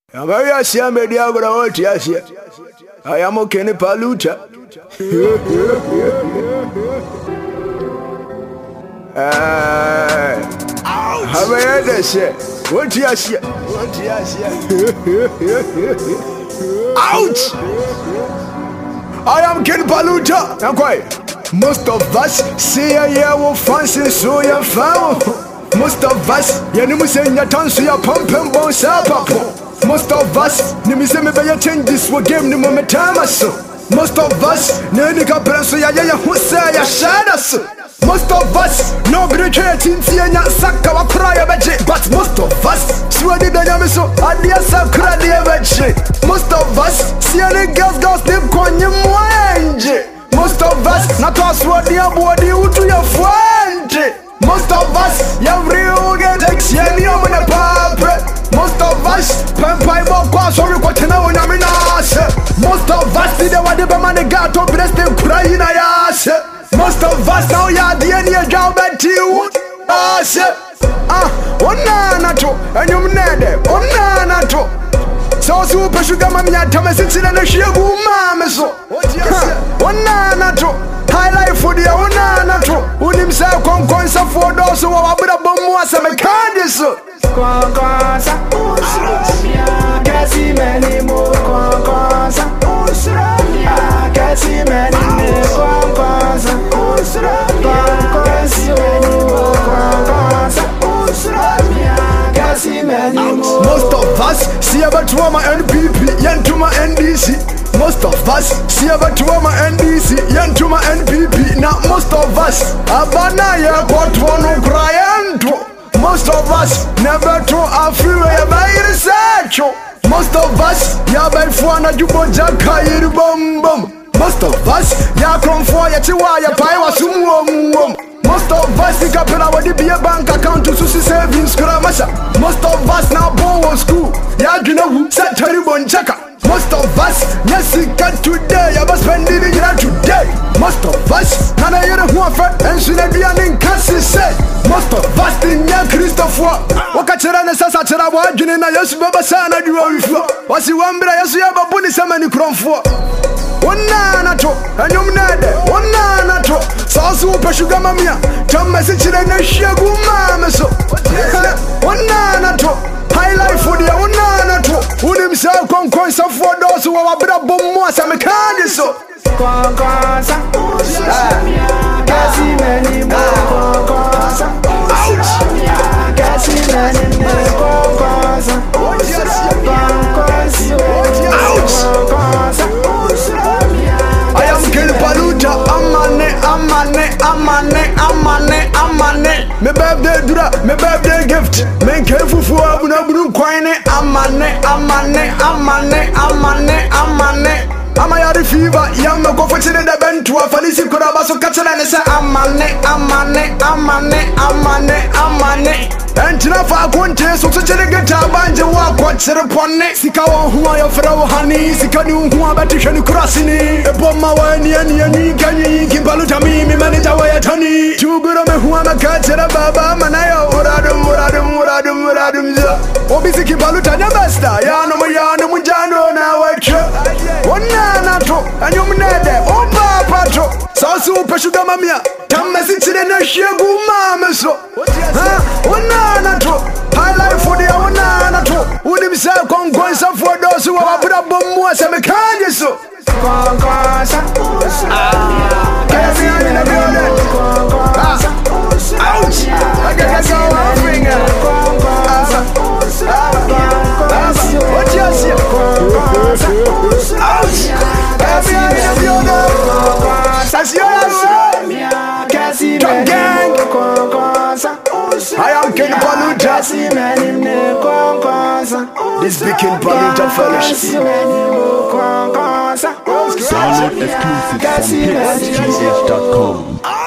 Amayasia media gonna what yasia. I am okay Paluta. Have I heard that shit? What yasia? What yasia? Ouch! I am Ken Paluta. I'm quiet. Most of us see a year will fancy so you found. Most of us, Yanumusenya Tansu ya pump and bones up. Most of us, Nimiseme by change this will game the moment time. Most of us, Nanika Prenso ya Husaya Shadas. Most of us, no brigade in Tiana Saka wa Kraya Baji. But most of us, Swadi Dayamiso, Adia Sakra Diavaji. Most of us, see any girls name Konya Mwanje. Most of us, not us what the body to your friend. Most of us, real get Xianium in a pub. Most of us, Pampai Bokwa, sorry, Quatena, when I'm in us. Most of us, did the Wadibamani Gato, bless them crying. Most of us now, ya the end job at you. Onanato, and you nede, Onanato. So super sugar mammy, Thomas in a shibu mamaso. Onanato. Highlight for the Onanato, who himself conquers for those who are a bomb was a mechanic. Conquasa, Cassie many more conquasa, Cassie many conquasa, most of us see about Tuama NPP, Yantuma NDC. Most of us see about Tuama NDC, Yantuma NPP. Now most of us Abanaya Quatwano Cryant. Most of us never to a freeway by research. Most of us Yabai Fuana Jubojaka Bum. Most of us Yakron for Yatiwaya Paiwa Sumum. Most of us pick up our DBA bank account to Susi Savings Kuramasa. Most of us now born school. Yagina sat terrible chaka. Most of us, yes, we can today. I was spending it today. Most of us, and I hear who are and she never be in Cassie said. Most of us, in young Christopher. Wakachera Sasachera, Wajin and I just Baba Sana do was you one bra, yes, you have a bunny some many crom for. Onanato, and you nade, Onanato, Sasu Peshugamamia, Tom message in a shagu mamaso. Onanato. Highlight for the Onanato, who himself conquers for those who are a bit of bomb was a mechanic. Conquasa, Cassie many more conquasa, Cassie many more conquasa, I am Ken Paluta, Amane. Me birthday dura, me birthday gift. Me careful for abuna buru kwaine. Amane. Amayari fever, young go for children the bent to a Felici Kurabaso Catana and say Amane. And Tinafa Quante, so such a guitar band, walk what's a pone. Sikawa who are your fellow honey, Sikanu who are Batishan Crossini, a bomba one, Yanni, Kimpaluta, me, manager, way Tony, two good on who am a catcher, Baba, Manaya, Muradum, Obisi Kimpaluta, Nabasta, Yano Mujano, now I check. Onanato, and you nade, Opa Pato, Sasu Peshugamamia, come message in a shagu mamaso. Onanato, highlight for the Onanato, who himself conquers for those who are put up bomb was a mechanic. Conquasa, ouch! I got to go on finger. What you see? Ouch! I am Ken Paluta. This big Ken Paluta fellowship. Download exclusive from hitsgh.com.